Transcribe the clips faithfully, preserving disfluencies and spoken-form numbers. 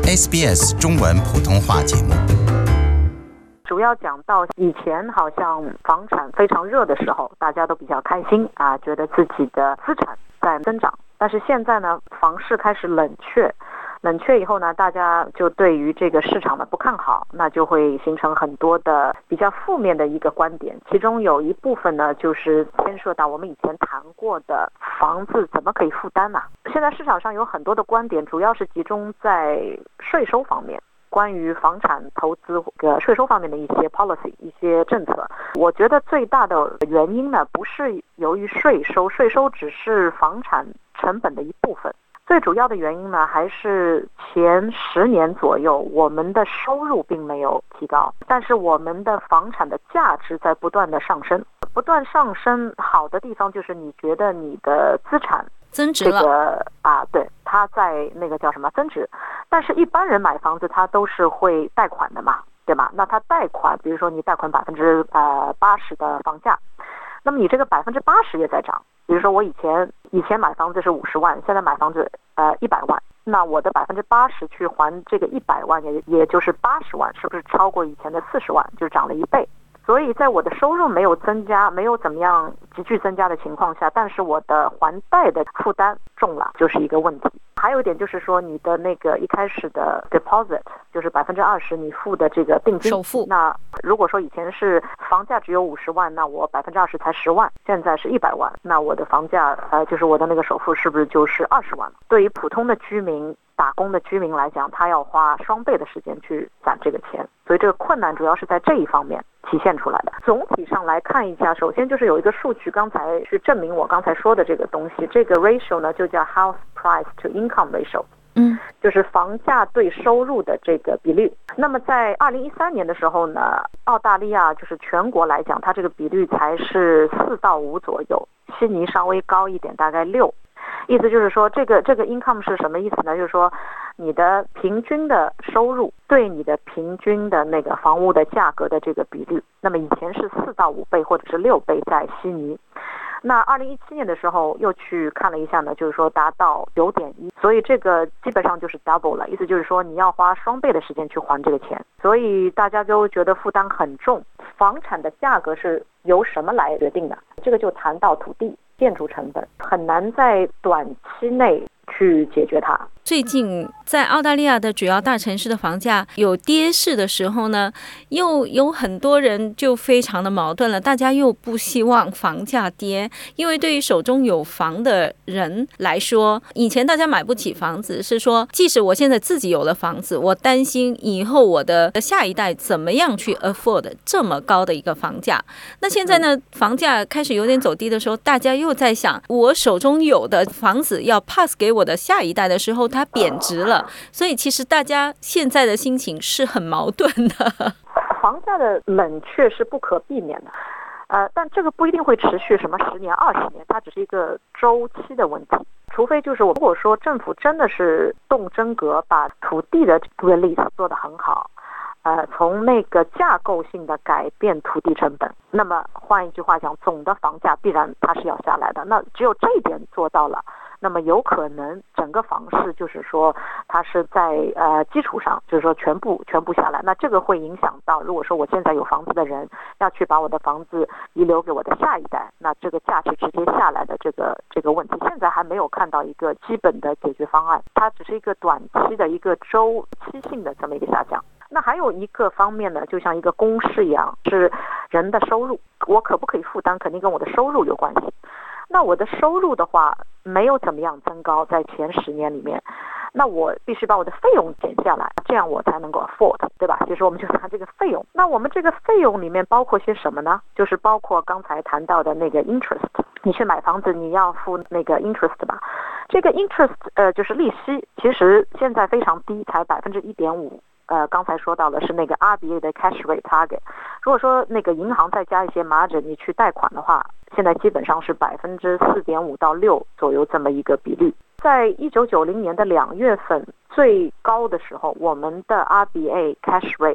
S B S 中文普通话节目。 主要讲到以前好像房产非常热的时候，大家都比较开心啊，觉得自己的资产在增长。但是现在呢，房市开始冷却，冷却以后呢，大家就对于这个市场的不看好，那就会形成很多的比较负面的一个观点。其中有一部分呢，就是牵涉到我们以前谈过的房子怎么可以负担呢？现在市场上有很多的观点，主要是集中在税收方面。关于房产投资的税收方面的一些 policy 一些政策，我觉得最大的原因呢，不是由于税收，税收只是房产成本的一部分。最主要的原因呢，还是前十年左右我们的收入并没有提高，但是我们的房产的价值在不断的上升，不断上升。好的地方就是你觉得你的资产增值了， 这个啊，对，它在那个叫什么增值。但是一般人买房子他都是会贷款的嘛，对吗？那他贷款，比如说你贷款百分之呃八十的房价，那么你这个百分之八十也在涨。比如说我以前以前买房子是五十万，现在买房子呃一百万，那我的百分之八十去还这个一百万，也也就是八十万，是不是超过以前的四十万，就涨了一倍？所以在我的收入没有增加，没有怎么样急剧增加的情况下，但是我的还贷的负担重了，就是一个问题。还有一点就是说，你的那个一开始的 deposit 就是百分之二十你付的这个定金首付， 那如果说以前是房价只有五十万，那我百分之二十才十万，现在是一百万，那我的房价呃就是我的那个首付是不是就是二十万了？对于普通的居民、打工的居民来讲，他要花双倍的时间去攒这个钱，所以这个困难主要是在这一方面体现出来的。总体上来看一下，首先就是有一个数据，刚才去证明我刚才说的这个东西，这个 ratio 呢就叫 house price to income ratio， 嗯， 就是房价对收入的这个比率。那么在二零一三年的时候呢，澳大利亚就是全国来讲，它这个比率才是四到五左右，悉尼稍微高一点，大概六。意思就是说，这个这个 income 是什么意思呢？就是说，你的平均的收入对你的平均的那个房屋的价格的这个比率，那么以前是四到五倍或者是六倍在悉尼。那二零一七年的时候又去看了一下呢，就是说达到九点一，所以这个基本上就是 double 了，意思就是说你要花双倍的时间去还这个钱，所以大家就觉得负担很重。房产的价格是由什么来决定的？这个就谈到土地、建筑成本，很难在短期内去解决它。 最近在澳大利亚的主要大城市的房价有跌势的时候呢，又有很多人就非常的矛盾了，大家又不希望房价跌，因为对于手中有房的人来说，以前大家买不起房子是说，即使我现在自己有了房子，我担心以后我的下一代怎么样去 afford 这么高的一个房价。那现在呢，房价开始有点走低的时候，大家又在想，我手中有的房子要 pass 给我的下一代的时候，它贬值了，所以其实大家现在的心情是很矛盾的。 房价的冷却是不可避免的，呃，但这个不一定会持续什么十年、二十年，它只是一个周期的问题。除非就是我如果说政府真的是动真格，把土地的 release 做得很好，呃，从那个架构性的改变土地成本，那么换一句话讲，总的房价必然它是要下来的。那只有这一点做到了，那么有可能整个房市就是说它是在呃基础上，就是说全部全部下来。那这个会影响到，如果说我现在有房子的人要去把我的房子遗留给我的下一代，那这个价值直接下来的这个这个问题，现在还没有看到一个基本的解决方案，它只是一个短期的一个周期性的这么一个下降。那还有一个方面呢，就像一个公式一样，是人的收入，我可不可以负担，肯定跟我的收入有关系。那我的收入的话没有怎么样增高，在前十年里面，那我必须把我的费用减下来，这样我才能够 afford， 对吧？其实我们就谈这个费用。那我们这个费用里面包括些什么呢？就是包括刚才谈到的那个 interest， 你去买房子你要付那个 interest 吧，这个 interest 呃就是利息，其实现在非常低，才百分之一点五。呃，刚才说到的是那个 R B A 的 cash rate target。如果说那个银行再加一些 margin， 你去贷款的话，现在基本上是百分之四点五到六左右这么一个比率。在一九九零年的两月份最高的时候，我们的 R B A cash rate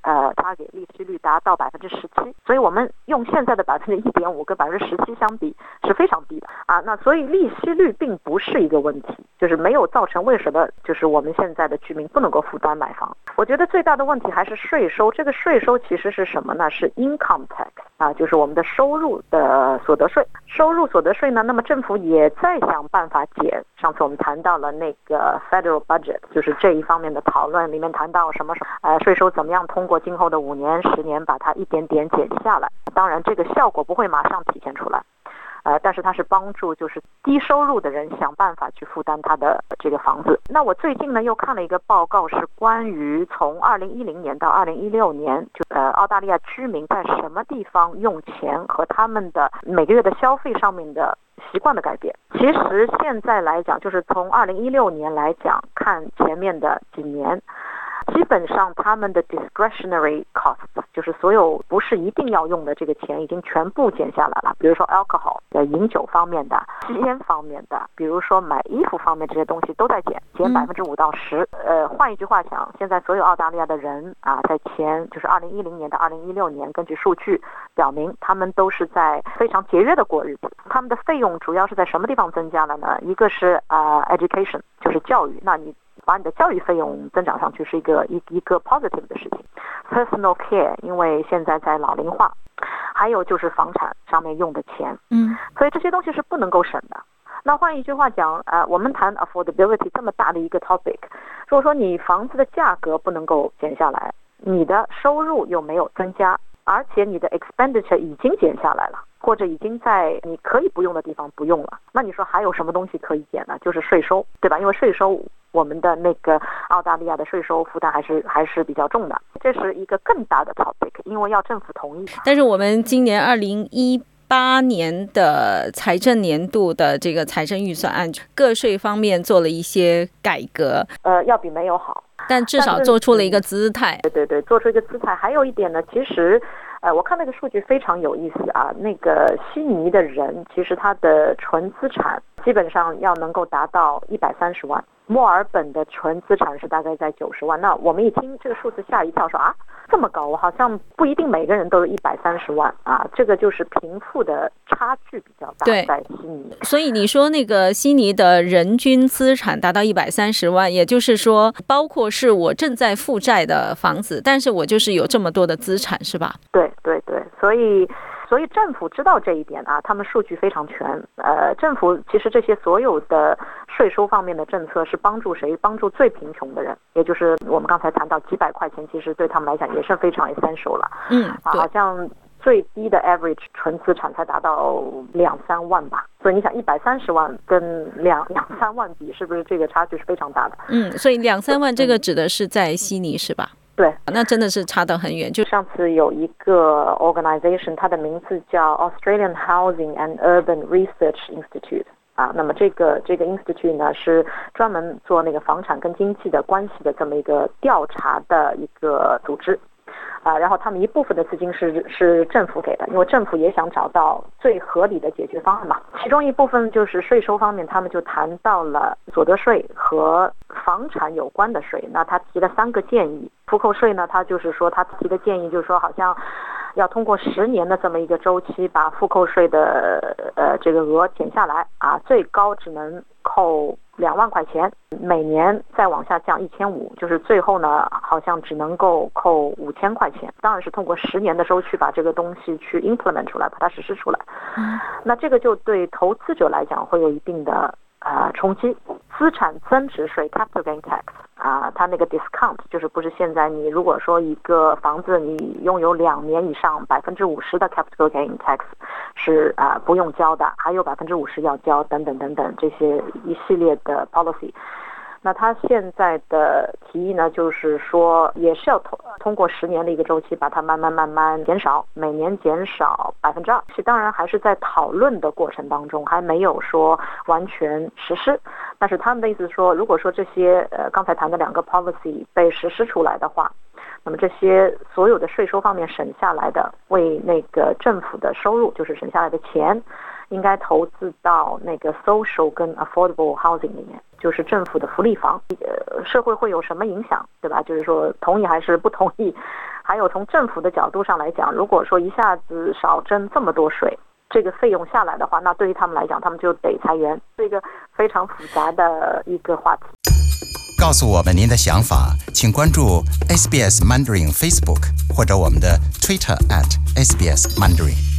呃，它给利息率达到百分之十七，所以我们用现在的百分之一点五跟百分之十七相比是非常低的啊。那所以利息率并不是一个问题，就是没有造成为什么就是我们现在的居民不能够负担买房。我觉得最大的问题还是税收，这个税收其实是什么呢？是 income tax 啊，就是我们的收入的所得税。收入所得税呢，那么政府也在想办法减。上次我们谈到了那个 federal budget， 就是这一方面的讨论，里面谈到什么呃税收怎么样通过今后的五年、十年把它一点点减下来。当然，这个效果不会马上体现出来。呃，但是它是帮助就是低收入的人想办法去负担他的这个房子。那我最近呢又看了一个报告，是关于从二零一零年到二零一六年，就呃澳大利亚居民在什么地方用钱和他们的每个月的消费上面的习惯的改变。其实现在来讲，就是从二零一六年来讲，看前面的几年。基本上他们的 discretionary costs， 就是所有不是一定要用的这个钱已经全部减下来了。比如说 alcohol 的饮酒方面的、吸烟方面的，比如说买衣服方面，这些东西都在减，减百分之五到十。呃，换一句话讲，现在所有澳大利亚的人啊，在前就是二零一零年到二零一六年，根据数据表明，他们都是在非常节约的过日子。他们的费用主要是在什么地方增加了呢？一个是啊、uh, education， 就是教育，那你把你的教育费用增长上去是一个一一个 positive 的事情。 Personal care， 因为现在在老龄化，还有就是房产上面用的钱，嗯，所以这些东西是不能够省的。那换一句话讲，呃，我们谈 affordability 这么大的一个 topic， 如果说你房子的价格不能够减下来，你的收入又没有增加，而且你的 expenditure 已经减下来了，或者已经在你可以不用的地方不用了，那你说还有什么东西可以减呢？就是税收，对吧？因为税收，我们的那个澳大利亚的税收负担还是还是比较重的，这是一个更大的 topic， 因为要政府同意。 但是我们今年二零一八年的财政年度的这个财政预算案，个税方面做了一些改革， 呃，要比没有好， 但至少做出了一个姿态。 对对对，做出一个姿态。还有一点呢，其实。呃，我看那个数据非常有意思啊。那个悉尼的人，其实他的纯资产基本上要能够达到一百三十万，墨尔本的纯资产是大概在九十万。那我们一听这个数字吓一跳，说啊这么高，我好像不一定每个人都有一百三十万啊。这个就是贫富的差距比较大，在悉尼。 所以你说那个悉尼的人均资产达到一百三十万，也就是说，包括是我正在负债的房子，但是我就是有这么多的资产，是吧？ 对。对对，所以所以政府知道这一点啊，他们数据非常全。呃，政府其实这些所有的税收方面的政策是帮助谁？帮助最贫穷的人，也就是我们刚才谈到几百块钱，其实对他们来讲也是非常 essential 了。嗯，啊，好像最低的 average 纯资产才达到两三万吧。所以你想，一百三十万跟两两三万比，是不是这个差距是非常大的？嗯， 所以两三万这个指的是在悉尼是吧？ 对， 那真的是差得很远。就上次有一个 organization， 它的名字叫 Australian Housing and Urban Research Institute 啊，那么这个这个 institute 呢是专门做那个房产跟经济的关系的这么一个调查的一个组织。啊，然后他们一部分的资金是是政府给的，因为政府也想找到最合理的解决方案嘛。其中一部分就是税收方面，他们就谈到了所得税和房产有关的税。那他提了三个建议。复扣税呢，他就是说他提的建议就是说，好像要通过十年的这么一个周期，把复扣税的呃这个额减下来啊，最高只能扣两万块钱，每年再往下降一千五，就是最后呢，好像只能够扣五千块钱。当然是通过十年的周期把这个东西去 implement 出来，把它实施出来。嗯，那这个就对投资者来讲会有一定的呃冲击。资产增值税 capital gain tax 啊，它那个 discount 就是不是现在你如果说一个房子你拥有两年以上，百分之五十的 capital gain tax 是啊、呃、不用交的，还有百分之五十要交，等等等等这些一系列的 policy。那他现在的提议呢，就是说也是要通通过十年的一个周期，把它慢慢慢慢减少，每年减少百分之二。是当然还是在讨论的过程当中，还没有说完全实施。但是他们的意思是说，如果说这些呃刚才谈的两个 policy 被实施出来的话，那么这些所有的税收方面省下来的，为那个政府的收入，就是省下来的钱，应该投资到那个 social 跟 affordable housing 里面，就是政府的福利房。呃，社会会有什么影响，对吧？就是说同意还是不同意， 还有从政府的角度上来讲，如果说一下子少征这么多税，这个费用下来的话，那对于他们来讲，他们就得裁员，是一个非常复杂的一个话题。 告诉我们您的想法，请关注 S B S Mandarin Facebook 或者我们的 Twitter at S B S Mandarin。